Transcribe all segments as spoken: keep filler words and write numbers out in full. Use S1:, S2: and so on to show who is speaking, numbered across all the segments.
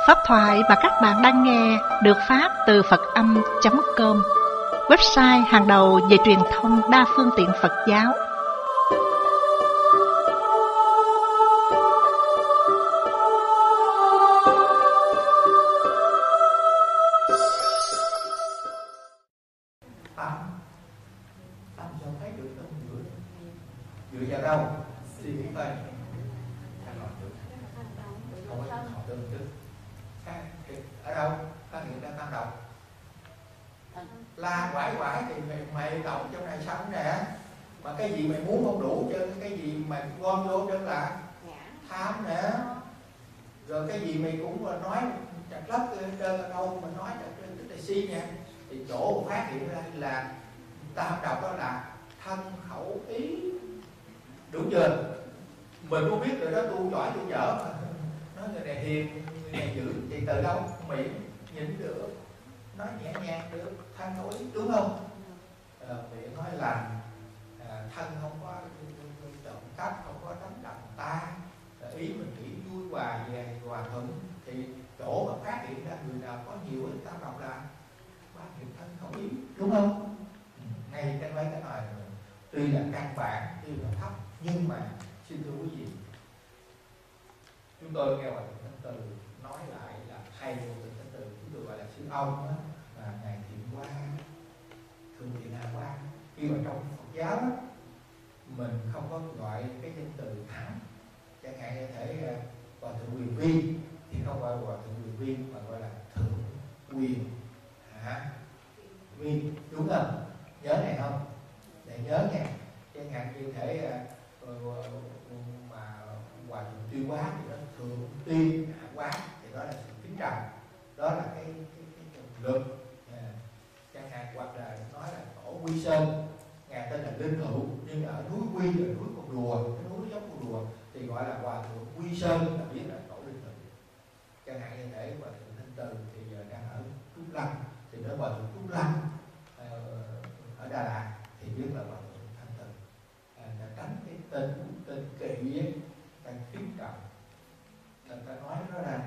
S1: Pháp thoại mà các bạn đang nghe được phát từ Phật Âm chấm com, website hàng đầu về truyền thông đa phương tiện Phật giáo.
S2: Tâm, tâm sao thấy được tâm dựa, dựa vào đâu? Suy nghĩ coi. Không có học tương tức. Ở đâu? Phát hiện ra tam độc. La quải quải thì mày, mày động trong này xong nè. Mà cái gì mày muốn không đủ chứ, cái gì mày gom vô chân là tham nè. Rồi cái gì mày cũng nói chặt lấp đơn ở đâu mà nói tức là si nha. Thì chỗ phát hiện ra là tam độc đó là thân khẩu ý. Đúng chưa? Mình cũng biết rồi đó, tu giỏi tu dở mà. Nói người này hiền, người này dữ, thì từ đâu? Miệng nhịn được, nói nhẹ nhàng được, thân khẩu ý, đúng không? À, miệng nói lành, à, thân không có trộm cắp, không có đánh đập ta, à, ý mình nghĩ vui hòa về hòa thuận. Thì chỗ mà phát hiện ra người nào có nhiều ít tam độc là phát hiện thân khẩu ý, đúng không? Ừ, ngay cái mấy cái này tuy là căn bản, tuy là thấp, nhưng mà xin thưa quý vị, chúng tôi nghe Hòa Thượng Thánh Từ nói lại là hay Hòa Thượng Thánh Từ, chúng tôi gọi là sư ông đó, là ngài Thiện Quang, Thượng Thiện Hà Quang. Khi mà trong Phật giáo đó, mình không có gọi cái danh từ thẳng, chẳng hạn như thể Hòa Thượng Quyền Vi thì không gọi Hòa Thượng Quyền Vi mà gọi là Thượng Quyền Hạ Vi, đúng không? Nhớ này không? Để nhớ nha. Chẳng hạn như thể uh, mà Hòa Thượng Tuyên Quá thì đó Thượng Tuyên Hạ Quá, thì đó là sự kính trọng, đó là cái cái cái lực. À, chẳng hạn hoặc là nói là tổ Quy Sơn, ngài tên là Linh Hữu, nhưng ở núi Quy là núi con rùa, cái núi giống con rùa thì gọi là Hòa Thượng Quy Sơn, là biết là tổ Linh Hữu. Chẳng hạn như thế Hòa Thượng Thanh Từ thì giờ đang ở Trúc Lâm thì nói Hòa Thượng Trúc Lâm ở Đà Lạt thì biết là Hòa Thượng Thanh Từ. À, là tránh cái tên tên kỵ ấy, ta kính trọng, ta, ta nói nó ra.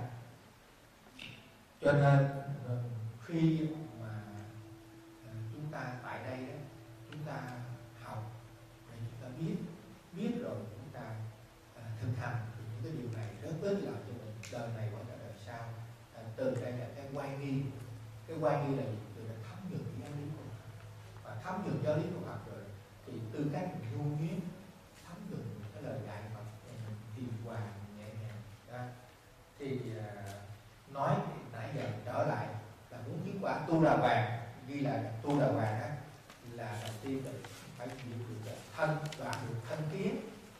S2: Cho nên khi mà chúng ta tại đây đó, chúng ta học để chúng ta biết, biết rồi chúng ta à, thực hành thì những cái điều này rất ích lợi cho mình đời này qua cả đời sau. À, từ đây là cái quay nghi, cái quay nghi là gì? Từ là thấm nhuần giáo lý của Phật, và thấm nhuần giáo lý của Phật rồi thì tư cách mình nhu nhuyễn thấm nhuần cái lời dạy Phật hiền hòa nhẹ nhàng đó. Thì à, nói thì nãy giờ trở lại là muốn chứng quả tu đà hoàng, ghi là tu đà hoàng đó là đầu tiên là phải chịu được thân, đoạn được thân kiến,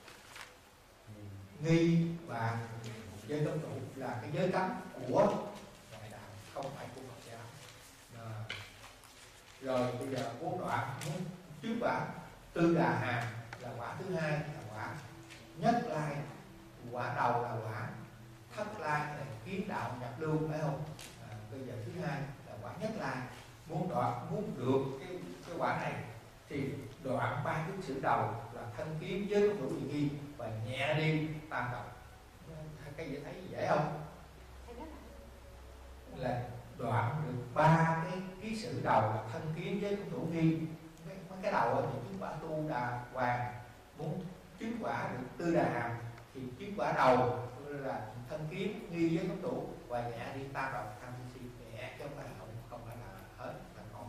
S2: nghi và giới cấm tụ là cái giới cấm của ngoại đạo, không phải của Phật giáo. À, rồi bây giờ bốn đoạn muốn chứng quả tư đà hàm là quả thứ hai, là quả nhất lai, quả đầu là quả thất lai, là kiến đạo nhập lưu, phải không? À, bây giờ thứ hai là quả nhất lai. Muốn đoạn, muốn được cái, cái quả này thì đoạn ba cái sự đầu là thân kiến với không đủ gì nghi và nhẹ đi tam độc. Cái gì thấy dễ không? Là đoạn được ba cái ký sự đầu là thân kiến với không đủ nghi. Mấy cái đầu thì chứng quả tu đà hoàng, muốn chứng quả được tư đà hàm thì chứng quả đầu là thân kiến nghi với không đủ và nhẹ đi tam độc tham si nhẹ, chứ không phải không không phải là hết là còn.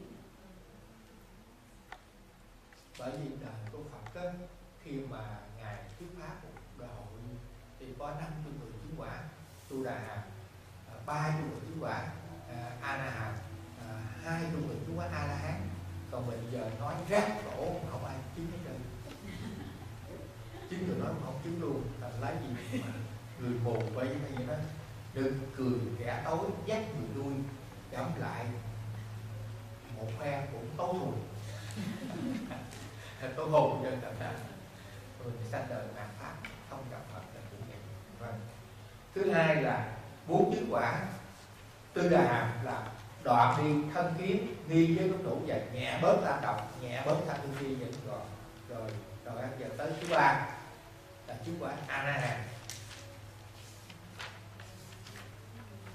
S2: Bởi vì đời của Phật đó, khi mà ngài thuyết pháp một đại hội thì có năm mươi người chứng quả tu đà hàm, ba mươi người chứng quả a la hàm, hai mươi người chứng quả a la hán. Còn bây giờ nói rác đổ không ai chứng hết trơn, chứng rồi nói không chứng luôn, là lấy gì mà người mù vậy như đó. Đừng cười kẻ tối dắt người đuôi, gẫm lại một phe cũng tối thù. Tối hồn dân tập ra rồi sanh đời mạt pháp, không gặp Phật là cũng vậy. Vâng. Thứ hai là bốn chứng quả tư đà hàm là đoạn đi thân kiến nghi với không đủ và nhẹ bớt tam độc, nhẹ bớt tham sân si vẫn còn. Rồi rồi ăn giờ tới thứ ba là chứng quả a la hàm.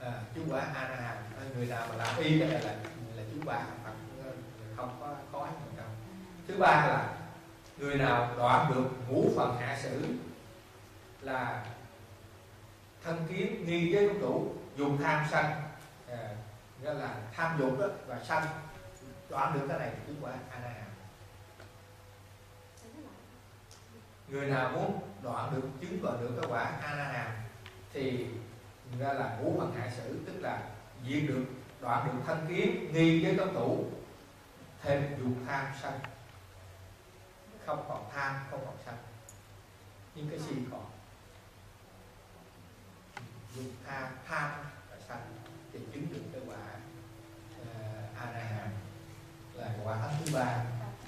S2: à, chứng quả a la hán. Người nào mà làm y cái này là là chứng quả Phật, không có có gì đâu. Thứ ba là người nào đoạn được ngũ phần hạ sử là thân kiến, nghi giới không đủ, dùng tham sân, à, nghĩa là tham dục đó và sân, đoạn được cái này chứng quả a la hán. Người nào muốn đoạn được chứng vào được cái quả a la hán thì ra là ngũ phần hạ sử, tức là diệt được, đoạn được thân kiến, nghi với cấm thủ, thêm dục tham sân, không còn tham, không còn sân, nhưng cái si còn. Dục tham, tham và sân thì chứng được cái quả uh, a la hán là quả thánh thứ ba.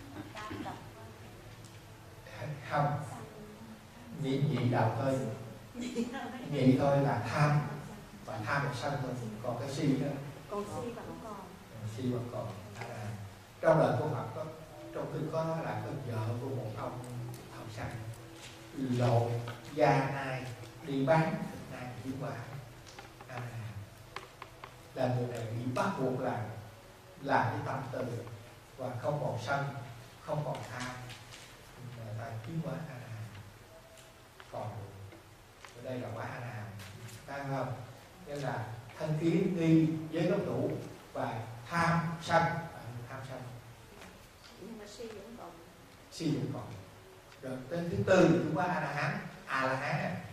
S2: Không, nhị nhị đạo thôi, nhị thôi là tham và tham và sân thôi, còn cái si đó,
S3: còn si vẫn còn,
S2: si vẫn còn. À, trong đời của Phật có, trong kinh có nói là có vợ của một ông thợ săn lột da nai đi bán thịt nai chỉ quả à, là người này bị bắt buộc làm làm cái tâm từ và không còn sân, không còn tham, là chứng quả a la hán. Còn ở đây là quả a la hán, phải không? Nghĩa là thân kiến, nghi, giới cấm thủ và tham sân, tham sân.
S3: nhưng mà si vẫn còn.
S2: Si vẫn còn. Rồi tên thứ tư là chứng quả a la hán. A la hán này,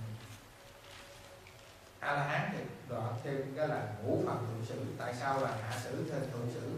S2: a la hán thì đoạn thêm cái là ngũ phần thượng sử. Tại sao là hạ sử thêm thượng sử?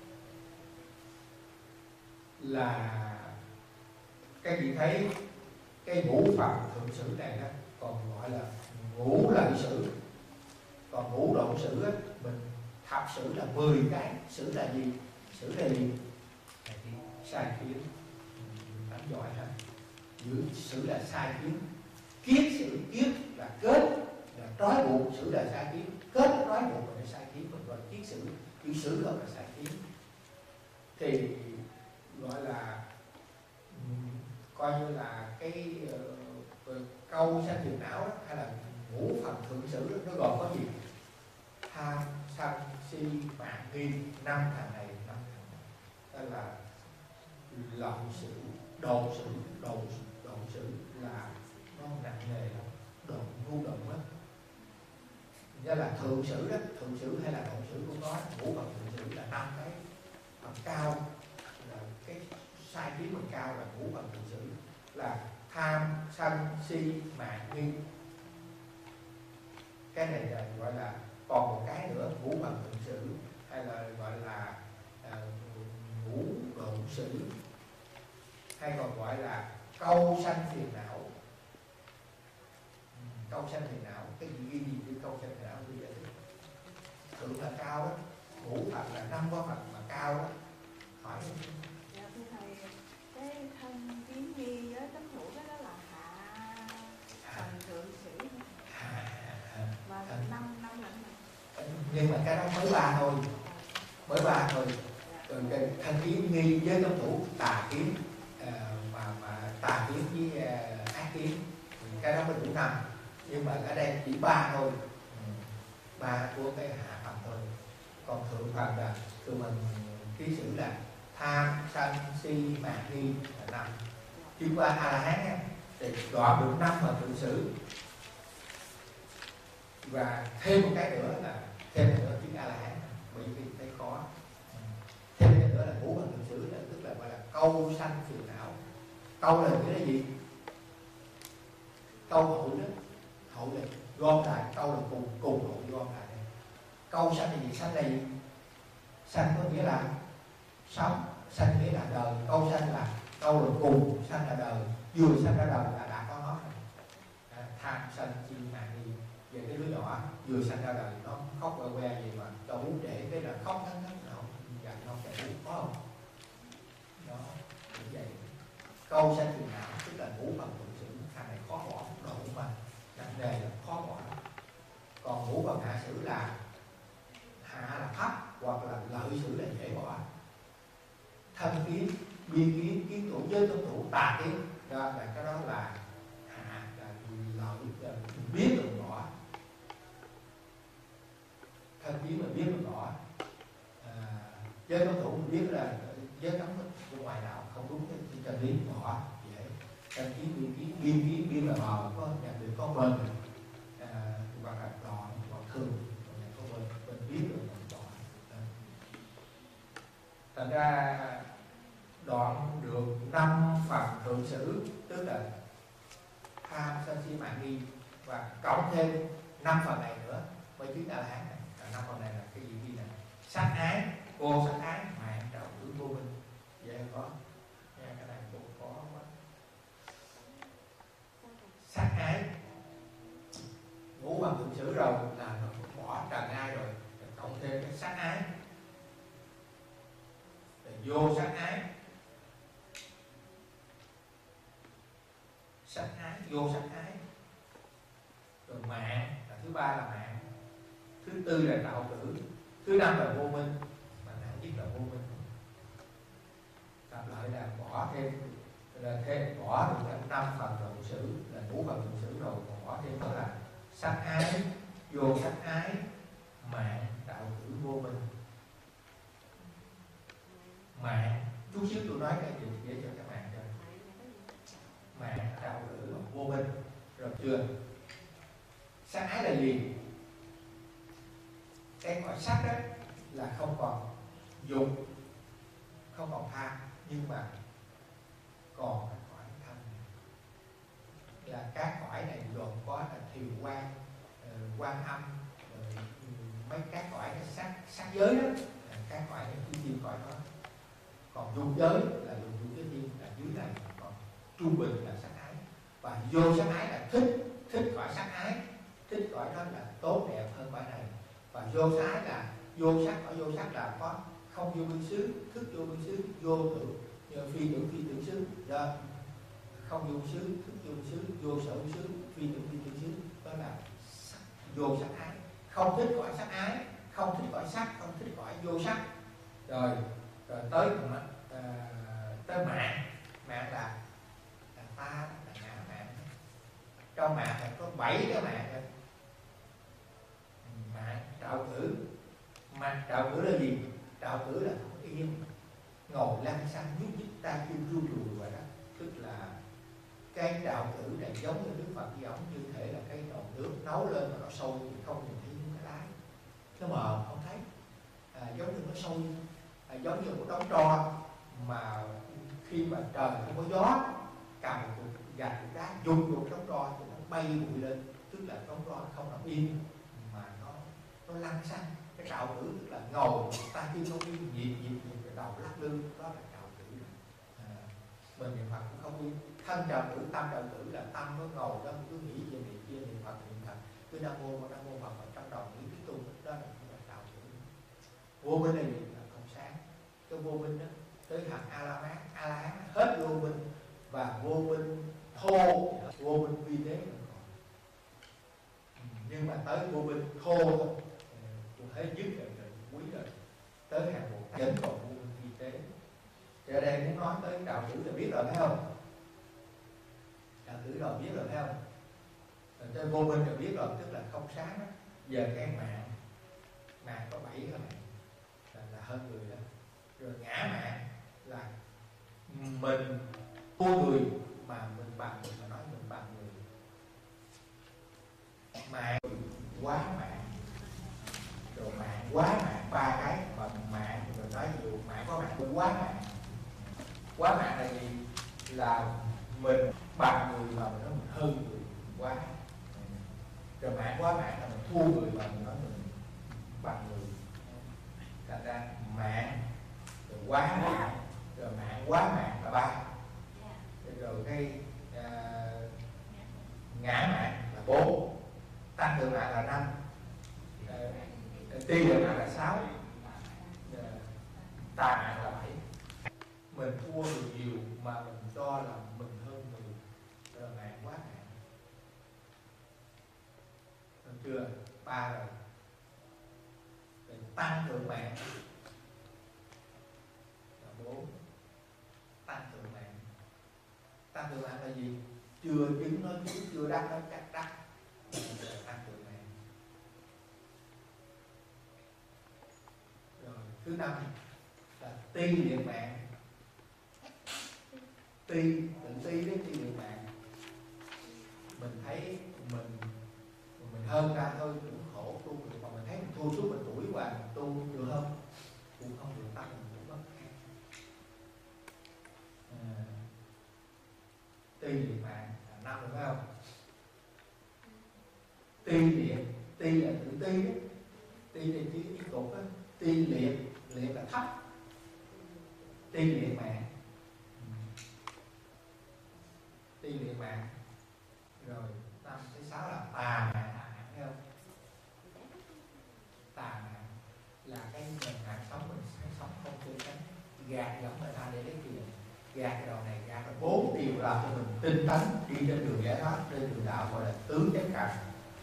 S2: Là các vị thấy cái ngũ phần thượng sử này đó còn gọi là ngũ lợi sử, còn ngũ độ sử á, mình thập sử là mười cái. Sử là gì? Sử là gì? Sai kiến. Đánh giỏi ha. Giữ sử là sai kiến. Kiết sử, kiết là kết, là trói buộc. Sử là sai kiến, kết là trói buộc là sai kiến, mình gọi là kiết sử. Chữ sử không là sai kiến. Thì gọi là coi như là cái uh, câu sanh phiền não đó, hay là ngũ phần thượng sử đó, nó gồm có gì? Tham, sân, si, mạng, nghi, năm thằng này, năm thằng này. Đó là lộng sử, đồ sử, đồ đồ sử là nó nặng nề lắm, đồ ngu động lắm. Đó là thượng sử đó, thượng sử hay là độ sử của nó, ngũ phần thượng sử là năm cái phần cao, là cái sai kiến phần cao là ngũ phần thượng sử, là tham, sân, si, mạng, nghi. Cái này là gọi là còn một cái nữa, ngũ phần thượng sử hay là gọi là uh, ngũ độ sử, hay còn gọi là câu sanh phiền não. Câu sanh phiền não, cái gì ghi gì như câu sanh phiền não bây giờ thượng là cao đó, ngũ phật là năm có phật mà cao đó. Hỏi
S3: dạ thưa thầy, cái thân kiến nghi với tấm thủ đó, đó là hạ phần thượng sử và năm năm lận này.
S2: Nhưng mà cái đó mới ba thôi, mới ba thôi. Rồi cái thân kiến nghi với tấm thủ tà kiến, uh, mà mà tà kiến với uh, ác kiến, cái đó mới đủ năm. Nhưng mà ở đây chỉ ba thôi, ba của cái hạ phần thôi. Còn thượng phần là tụi mình ký sử là tham, sân, si, mạng, nghi là năm. Chuyên qua a la hán thì đoạn được năm mà thượng sử. Và thêm một cái nữa là thêm một nữa tiếng a la hán, bởi vì thấy khó. Thêm cái nữa là ngũ phần thượng sử, là tức là gọi là câu sanh phiền não. Câu là nghĩa là gì? Câu hội đó, hội là gom lại, câu là cùng cùng hội gom lại. Câu sanh là gì? Sanh là gì? Sanh có nghĩa là sống, sanh nghĩa là đời. Câu sanh là câu là cùng, sanh là đời, vừa sanh ra đời là đã có nó. À, tham sân si mạng nghi. Về cái đứa nhỏ vừa sanh ra đời nó khóc que que gì mà cho bú để cái là khóc thắng thắng nào dặn nó sẽ bú, có không? Đó, như vậy. Câu sanh phiền não tức là ngũ phần thượng sử, thằng này khó bỏ, độ mà nặng nề là khó bỏ. Còn ngũ phần hạ sử là hạ là thấp, hoặc là lợi sử là dễ bỏ. Thân kiến, biên kiến, kiến thủ, giới cấm thủ, tà kiến, đó là cái đó là hạ, là lợi, là biết được bỏ. Giới cấm thủ mình biết là giới cấm của ngoại đạo không đúng cái chân lý bỏ dễ. Đăng ký biên ký biên ký biên là bò có nhận được có bên à, hoặc là đoạn đoạn thường có bên bên biết rồi đoạn. Thành ra đoạn được năm phần thượng sử, tức là tham sân si mạng nghi, và cộng thêm năm phần này nữa mới chứng A La Hán này. Năm phần này là cái gì ghi này? Sát ái, vô sát ái, mạng đạo tử vô minh. Vậy có nghe cái này cũng khó quá. Sát ái ngũ bằng thượng sử rồi là nó bỏ trần ai rồi, cộng thêm cái sát ái, rồi vô sát ái, sát ái, vô sát ái, rồi mạng là thứ ba là mạng, thứ tư là đạo tử, thứ năm là vô minh, mà nặng nhất là vô minh. Gặp lại là bỏ thêm là thêm bỏ được cả năm phần thượng sử là ngũ phần thượng sử rồi, còn bỏ thêm đó là sát ái, vô sát ái, mạng, đạo tử, vô minh. Mạng chút xíu tôi nói cái gì để cho các bạn cho mạng, đạo tử, vô minh rồi chưa. Sát ái là gì? Cái cõi sắc đó là không còn dục, không còn tham, nhưng mà còn cái cõi thanh, là các cõi này gồm có là thiều quan, quan âm, rồi mấy các cõi cái sắc sắc giới đó, là các cõi này cứ thiên cõi đó. Còn dục giới là dục dục giới thiên là dưới này, còn trung bình là sắc ái, và vô sắc ái là thích thích cõi sắc ái, thích cõi đó là tốt đẹp hơn cõi này. Và vô sắc ái là vô sắc, ở vô sắc là có không vô biên xứ, thức vô biên xứ, vô tưởng phi tưởng phi tưởng xứ, đó. Không vô xứ, thức vô xứ, vô sở xứ, phi tưởng phi tưởng xứ, đó là sắc, vô sắc ái. Không thích cõi sắc ái, không thích cõi sắc, không thích cõi vô sắc. Rồi rồi tới uh, tới mạng, mạng là là ta, là ngã mạng. Trong mạng này có bảy cái mạng thôi. Mạng đạo tử, mà đạo tử là gì? Đạo tử là yên, ngồi lăn xăng nhúc nhích ta kêu ru rùi vậy đó. Tức là cái đạo tử này giống như Đức Phật với ông, như thể là cái nồi nước nấu lên mà nó sôi thì không nhìn thấy những cái đáy, nó mờ không thấy, à, giống như nó sôi, à, giống như một đống tro mà khi mà trời không có gió, cầm một cục gạch cục đá dùng một đống tro thì nó bay bụi lên, tức là đống tro không nằm yên mà nó nó lăn xăng. Cái đạo tử tức là ngồi ta kêu không yên, nhịp nhịp nhịp cái đầu lắc lư, đó là đạo tử. À, mình niệm Phật cũng không yên. Thân đạo tử, tâm đạo tử là tâm nó ngồi đó cứ nghĩ về niệm kia niệm Phật niệm Phật, cứ nam mô nam mô Phật ở trong đầu nghĩ cái tu, đó là cái đạo tử. Vô minh là gì? Là không sáng. Cái vô minh đó tới hạt A La Hán, A La Hán hết vô minh, và vô minh thô, vô minh vi tế còn còn. Nhưng mà tới vô minh thô thôi, tôi thấy dứt rồi, rồi quý rồi, tới hàng một vẫn còn vô minh vi tế. Thì ở đây muốn nói tới đạo tử là biết rồi phải không? Đạo tử rồi biết rồi phải không? Rồi tới vô minh rồi biết rồi, tức là không sáng đó. Giờ cái mạng, mạng có bảy cái mạng là, là hơn người đó. Rồi ngã mạng là mình thua người mà mình bằng người, mà nói mình bằng người. Mạng quá mạng, rồi mạng quá mạng, ba cái mà mạng rồi nói nhiều mạng có mạng quá mạng. Quá mạng là gì? Là mình bằng người mà mình nói mình hơn người quá. Rồi mạng quá mạng là mình thua người mà mình nói mình bằng người. Thành ra mạng rồi quá mạng, rồi mạng quá mạng là ba. Rồi cái uh, ngã mạng là bốn, tăng thượng mạng là năm, uh, ti thượng mạng là sáu, uh, tà mạng là bảy. Mình thua người nhiều mà mình cho là mình hơn người, rồi mạng quá mạng. Được chưa? Ba rồi. Rồi tăng thượng mạng là bốn, tăng thượng mạng. Tăng thượng mạng là gì? Chưa chứng nó chứng, chưa đắc nó chắc đắc, tăng thượng mạng. Rồi thứ năm ti liệt mạng. Ti, tự ti đến ti liệt mạng. Mình thấy mình mình hơn ra thôi cũng khổ tu được, mà mình thấy mình thua suốt mình tuổi và mình tu được không? Cũng không được, tăng mình cũng mất. À, ti liệt mạng là năm được phải không? Ti liệt, ti là tự ti đó, ti là chữ cái cột đó, ti liệt, liệt là thấp, ti liệt mạng, ti liệt mạng. Rồi năm thứ sáu là tà mạng, thấy không? Tà mạng là cái mình hàng sống mình sẽ sống không tư cánh, gạt gẫm người ta để lấy tiền, gạt cái đầu này gạt cái bốn điều làm cho mình tinh tấn đi trên đường giải thoát, trên đường đạo, gọi là tứ chánh cần.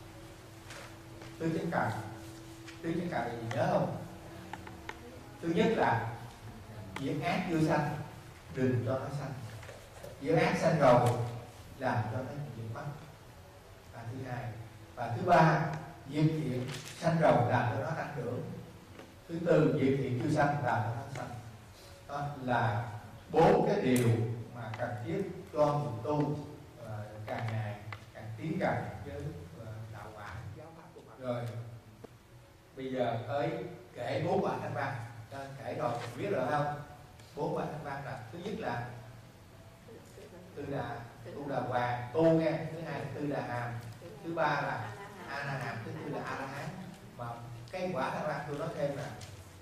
S2: Tứ chánh cần, tứ chánh cần là gì nhớ không? Thứ nhất là việc ác chưa sanh, đừng cho nó sanh. Việc ác sanh rồi làm cho nó diệt mất. Và thứ hai, và thứ ba, việc thiện sanh rồi làm cho nó tăng trưởng. Thứ tư, việc thiện chưa sanh làm cho nó sanh. Đó là bốn cái điều mà cần thiết cho người tu uh, càng ngày càng tiến gần với uh, đạo quả giáo pháp của Phật. Rồi bây giờ tới kể bốn quả thanh văn. Kể rồi biết rồi không? Bốn quả thanh văn là thứ nhất là tư đà, tu đà hoàng tu nghe. Thứ hai là tư đà hàm. Thứ ba là a na hàm. Thứ tư là a la hán. Mà cái quả thanh văn tôi nói thêm là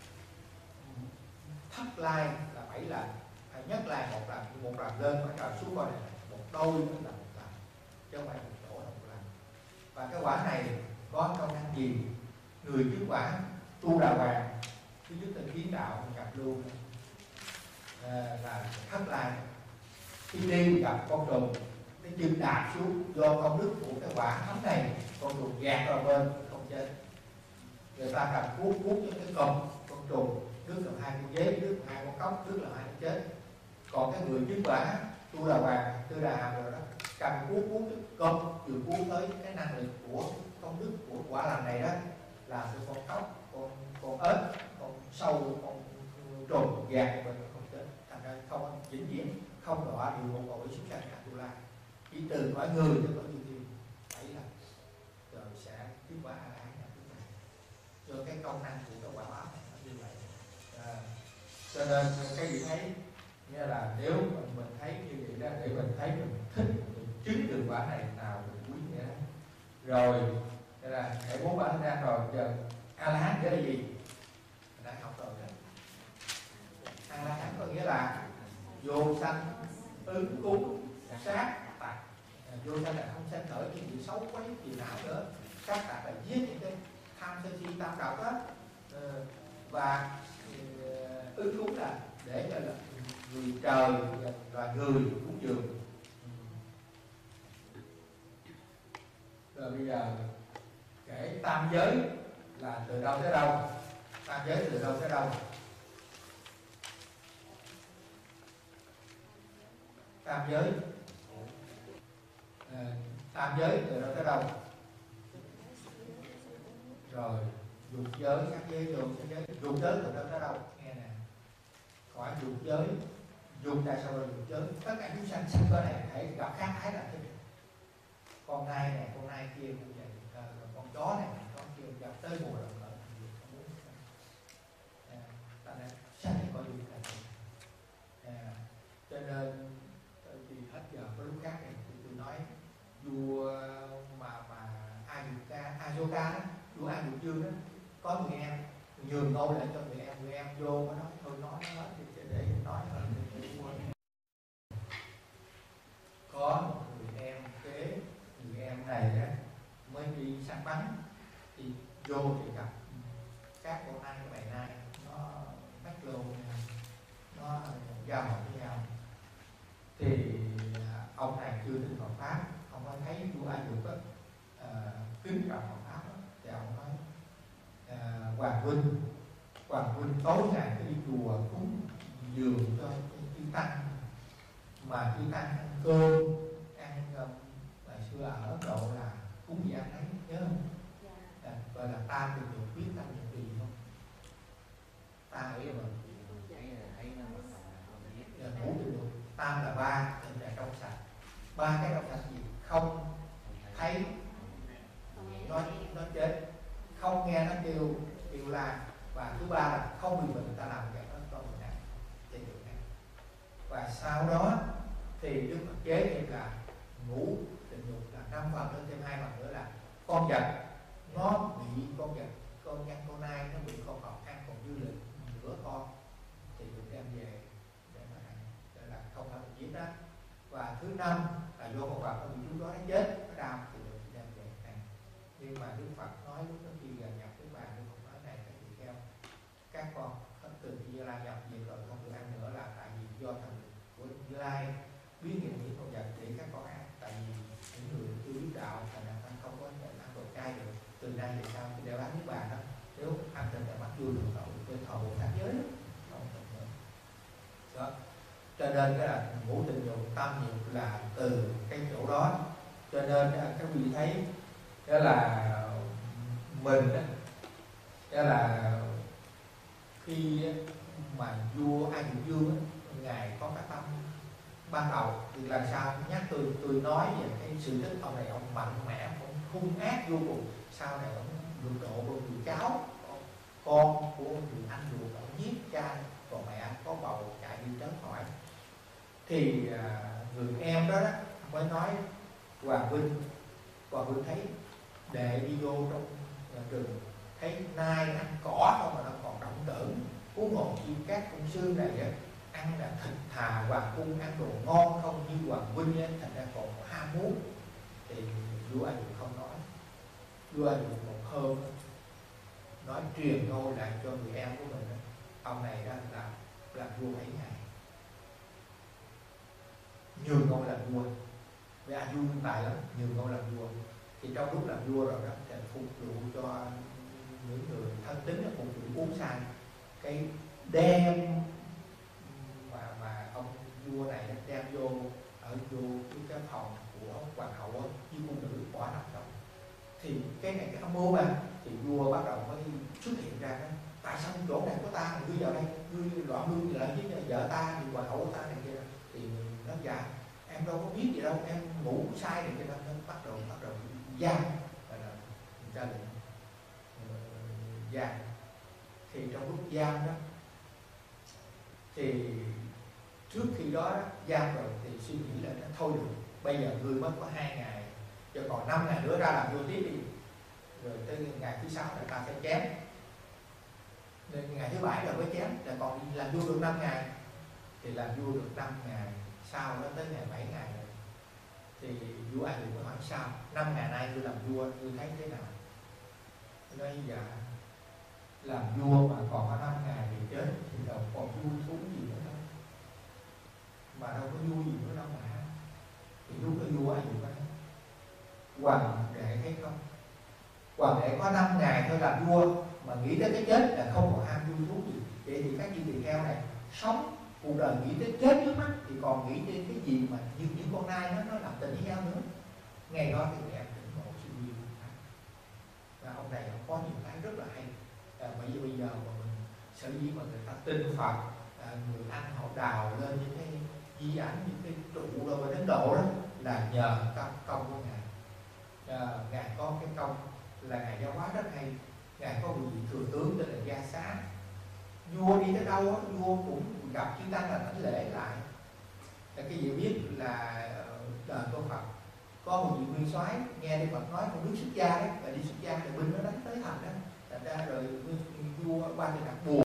S2: thất lai là bảy lần, hay nhất lai một lần, một lần lên phải trời xuống coi này một đôi là một lần, chứ không phải một chỗ là một lần. Và cái quả này có công năng gì? Người chứng quả tu đà hoàng, thứ nhất là kiến đạo gặp luôn à, là thất lai. Khi đi gặp con trùng, cái chân đạp xuống do công đức của cái quả thấm này, con trùng gạt vào bên không chết. Người ta cầm cuốc cuốc cho cái con con trùng, nước làm hai con dế, nước làm hai con cóc, nước làm hai con chết. Còn cái người chứng quả tu đà hoàng, tư đà hàm rồi đó, cầm cuốc cuốc cái con, vừa cuốc tới cái năng lực của công đức của quả lành này đó, làm cho con cóc, con con ếch, con sâu, con trùng gạt vào bên không chết. Thành ra không vĩnh viễn không đọa địa ngục cõi súc sanh cả tu la, chỉ từ cõi người cho cõi chư thiên bảy lần rồi sẽ chứng quả a la hán là thứ này. Cho cái công năng của cái quả báo này nó như vậy. À, cho nên cái gì thấy nghĩa là nếu mình, mình thấy như vậy đó, để mình thấy mình thích mình chứng được quả này nào mình quý nghĩa đó. Rồi đây là cái bốn quả thanh rồi, giờ a la hán nghĩa là gì? Mình đã học rồi đó. A la hán có nghĩa là vô sanh ứng cúng sát tặc. Vô sanh là không sanh khởi những gì xấu quấy phiền não nữa. Sát tặc là giết những cái tham sân si tam độc đó. Và ứng cúng là để cho là người trời và người cúng dường. Rồi bây giờ kể tam giới là từ đâu tới đâu? Tam giới từ đâu tới đâu? Tam giới à, tam giới từ đâu tới đâu? Rồi dục giới, các giới vô, các giới dục giới từ đâu tới đâu? Nghe nè, khỏi dục giới, dục tại sao là dục giới? Tất cả chúng sanh sanh có này hãy gặp khác ái là thế. Con nai này, con nai kia cũng vậy, à, con chó này, con kia gặp tới mùa động lợi không muốn à, ta đã sanh có dục là thế. À, cho nên thì hết giờ có lúc khác này thì tôi nói vua mà mà A Dục Ca, A Dô Ca đó, vua A Dục Dương đó, có người em nhường ngôi lại cho người em, người em vô mới nói thôi nói nó hết thì để nói là người vua. Có một người em kế, người em này đó mới đi săn bắn thì vô thì gặp các con nai, các bầy nai nó bắt lô, nó giao hợp với nhau. Thì ông này chưa tin Phật pháp, ông có thấy vua A Dục á à, kính trọng Phật pháp đó, thì ông nói à, Hoàng huynh, Hoàng huynh tối ngày phải đi chùa cúng dường cho chư tăng, mà chư tăng ăn cơm, ăn um, ngày xưa ở Ấn Độ là cúng gì ăn ấy, nhớ không? À, gọi là tam được được biết tam được gì không? Ta nghĩ mà thấy ba cái đồng sanh gì? Không thấy nó nó chết, không nghe nó kêu kêu la, và thứ ba là không bị bệnh ta làm cho nó có bệnh nặng trên đường này. Và sau đó thì Đức Phật chế thêm là ngũ tình dục là năm phần, lên thêm hai phần nữa là con vật nó bị con vật con nhăn con nai nó bị con cọp ăn còn dư lực nửa con thì được đem về để mà ăn, để là không phải một giết đó. Và thứ năm là do con vật nó bị chúng đó nó chết nó đau thì được đem về ăn. Nhưng mà Đức Phật nói lúc đó khi gần nhập với bà, Đức Phật nói này các vị kheo, các con từ khi Như Lai nhập về rồi không được ăn nữa là tại vì do thần của Như Lai biến hiện những con vật để các con ăn. Tại vì những người chưa biết đạo thành ra ta không có thể ăn đồ chay được. Từ nay về sau thì đeo bán với bà đó, nếu ăn thịt là bắt vui được tội với thọ bộ khác giới đó, không được nữa. Đó. Cho nên cái là ngũ tình dục tâm dục là từ cái chỗ đó. Cho nên các vị thấy đó là mình đó, đó là khi mà vua Ai Cập Vương đó, ngài có cái tâm ban đầu thì làm sao nhắc tôi tôi nói về cái sự tích ông này, ông mạnh mẽ, ông hung ác vô cùng. Sau này ông được độ của người cháu, con của người anh ruột, ông giết cha, còn mẹ có bầu chạy đi trấn hỏi. Thì à, người em đó, đó mới nói Hoàng Vinh, Hoàng Vinh thấy đệ đi vô trong rừng thấy nai ăn cỏ không mà nó còn động tưởng, huống hồ chi các công sư này á, ăn là thịt thà hoàng cung ăn đồ ngon không như Hoàng Vinh ấy, thành ra còn ham muốn. Thì vua Ai Cập không nói, vua Ai Cập một hôm nói truyền ngôi lại cho người em của mình đó. Ông này đó là làm vua bảy ngày, nhường ngôi làm vua, vì Ai vua tài lắm, nhường ngôi làm vua. Thì trong lúc làm vua rồi đó thì phục vụ cho những người thân tín là phục vụ uống sai cái đem mà mà ông vua này đem vô ở vô cái, cái phòng của hoàng hậu với cung nữ bỏ nằm trong. Thì cái này cái âm mưu mà thì vua bắt đầu mới xuất hiện ra đó. Tại sao chỗ này của ta ngươi vào đây, ngươi loạn lương lại với vợ ta thì hoàng hậu của ta này kia. Thì nó dạ em đâu có biết gì đâu, em ngủ sai này, cho nên nó bắt đầu bắt đầu giam, là ra lệnh giam. Thì trong lúc giam đó thì trước khi đó giam rồi thì suy nghĩ là nó thôi được, bây giờ ngươi mất có hai ngày, cho còn năm ngày nữa ra làm vua tiếp đi, rồi tới ngày thứ sáu là ta sẽ chém, nên ngày thứ bảy là mới chém, là còn làm vua được năm ngày. Thì làm vua được năm ngày, sau đó tới ngày bảy ngày rồi thì vua Ai Cập mới hỏi sao năm ngày nay tôi làm vua tôi thấy thế nào. Nói dạ làm vua mà còn có năm ngày thì chết thì đâu còn vui thú gì nữa đâu, mà đâu có vui gì nữa đâu mà. Thì lúc đó vua Ai Cập nói hoàng đệ thấy không, hoàng đệ có năm ngày thôi làm vua mà nghĩ tới cái chết là không còn ham vui thú gì. Vậy thì các vị tỳ kheo này sống cuộc đời nghĩ tới chết trước mắt thì còn nghĩ đến cái gì mà như những con nai nó nó làm tình với nhau nữa. Ngày đó thì em tỉnh ngộ sự duyên. Và ông này ông có nhiều cái rất là hay. À, bây giờ bây giờ mà mình sở dĩ mà người ta tin Phật, à, người Anh họ đào lên những cái di ảnh, những cái trụ rồi đến độ đó là nhờ công công của ngài. À, ngài có cái công là ngài giáo hóa rất hay. Ngài có một vị thừa tướng tên là Gia Xá. Vua đi tới đâu đó, vua cũng gặp chư tăng là thánh lễ lại. Là cái gì biết là đời của Phật có một vị nguyên soái nghe Đức Phật nói con nước xuất gia đấy, và đi xuất gia thì binh nó đánh tới thành đó, thành ra rồi vua ban cho đặt buồn